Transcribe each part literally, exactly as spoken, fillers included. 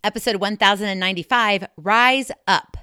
episode one thousand ninety-five, Rise Up.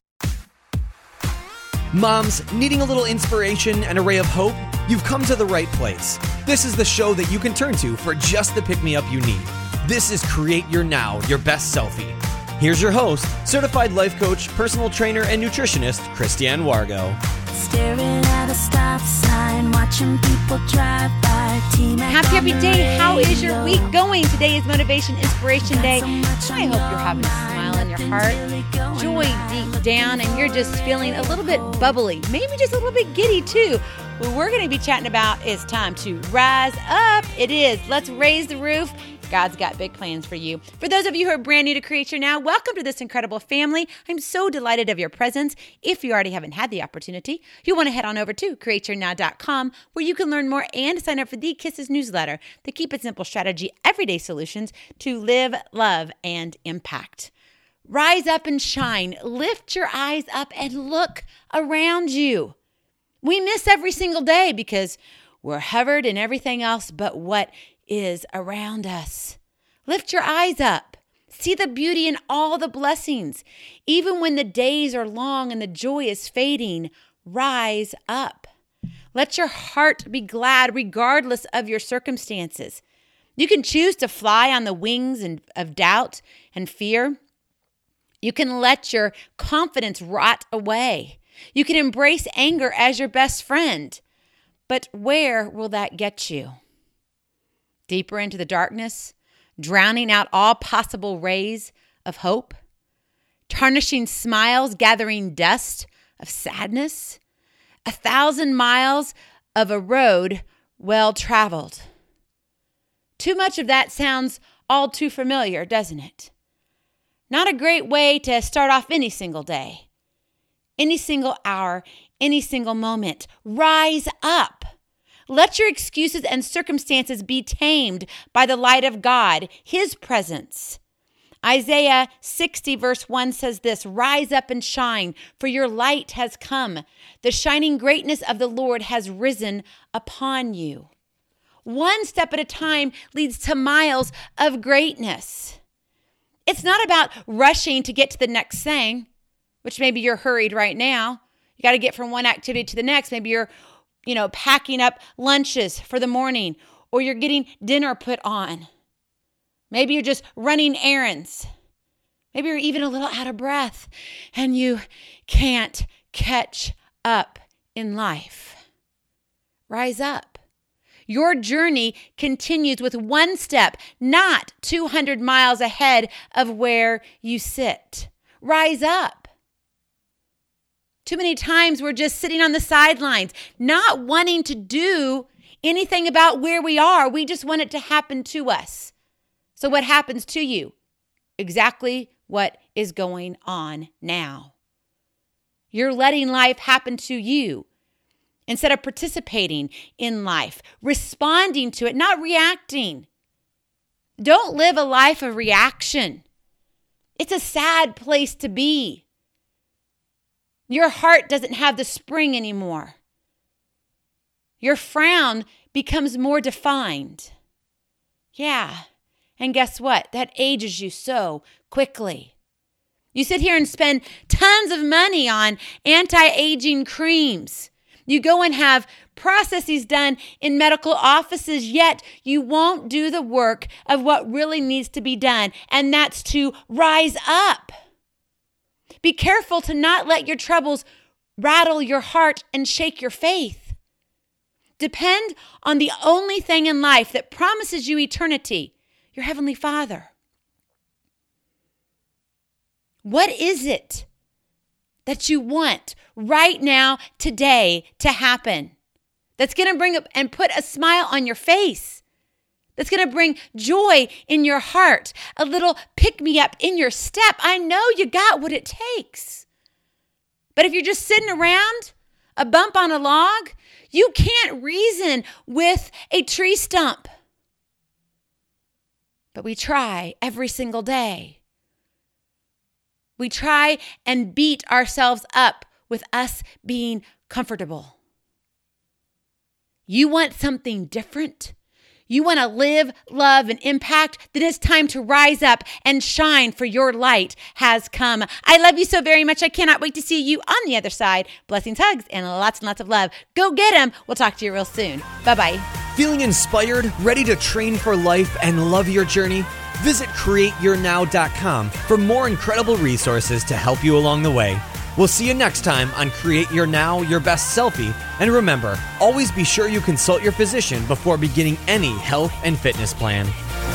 Moms, needing a little inspiration and a ray of hope? You've come to the right place. This is the show that you can turn to for just the pick-me-up you need. This is Create Your Now, Your Best Selfie. Here's your host, certified life coach, personal trainer, and nutritionist, Christiane Wargo. Staring at a stop sign, watching people drive by. Happy, happy day. How is your week going? Today is Motivation Inspiration Day. I hope you're having a smile in your heart, joy deep down, and you're just feeling a little bit bubbly, maybe just a little bit giddy too. What we're going to be chatting about is time to rise up. It is. Let's raise the roof. God's got big plans for you. For those of you who are brand new to Create Your Now, welcome to this incredible family. I'm so delighted of your presence. If you already haven't had the opportunity, you want to head on over to create your now dot com where you can learn more and sign up for the Kisses newsletter, the Keep It Simple strategy, everyday solutions to live, love, and impact. Rise up and shine. Lift your eyes up and look around you. We miss every single day because we're hovered in everything else but what is around us. Lift your eyes up. See the beauty in all the blessings. Even when the days are long and the joy is fading, rise up. Let your heart be glad regardless of your circumstances. You can choose to fly on the wings of doubt and fear. You can let your confidence rot away. You can embrace anger as your best friend. But where will that get you? Deeper into the darkness, drowning out all possible rays of hope, tarnishing smiles, gathering dust of sadness, a thousand miles of a road well traveled. Too much of that sounds all too familiar, doesn't it? Not a great way to start off any single day, any single hour, any single moment. Rise up. Let your excuses and circumstances be tamed by the light of God, His presence. Isaiah sixty verse one says this, "Rise up and shine, for your light has come. The shining greatness of the Lord has risen upon you." One step at a time leads to miles of greatness. It's not about rushing to get to the next thing, which maybe you're hurried right now. You got to get from one activity to the next. Maybe you're you know, packing up lunches for the morning, or you're getting dinner put on. Maybe you're just running errands. Maybe you're even a little out of breath and you can't catch up in life. Rise up. Your journey continues with one step, not two hundred miles ahead of where you sit. Rise up. Too many times we're just sitting on the sidelines, not wanting to do anything about where we are. We just want it to happen to us. So what happens to you? Exactly what is going on now. You're letting life happen to you instead of participating in life, responding to it, not reacting. Don't live a life of reaction. It's a sad place to be. Your heart doesn't have the spring anymore. Your frown becomes more defined. Yeah, and guess what? That ages you so quickly. You sit here and spend tons of money on anti-aging creams. You go and have processes done in medical offices, yet you won't do the work of what really needs to be done, and that's to rise up. Be careful to not let your troubles rattle your heart and shake your faith. Depend on the only thing in life that promises you eternity, your Heavenly Father. What is it that you want right now, today, to happen that's going to bring up and put a smile on your face? That's going to bring joy in your heart, a little pick-me-up in your step. I know you got what it takes. But if you're just sitting around, a bump on a log, you can't reason with a tree stump. But we try every single day. We try and beat ourselves up with us being comfortable. You want something different? You want to live, love, and impact? Then it's time to rise up and shine, for your light has come. I love you so very much. I cannot wait to see you on the other side. Blessings, hugs, and lots and lots of love. Go get them. We'll talk to you real soon. Bye-bye. Feeling inspired, ready to train for life and love your journey? Visit create your now dot com for more incredible resources to help you along the way. We'll see you next time on Create Your Now, Your Best Selfie. And remember, always be sure you consult your physician before beginning any health and fitness plan.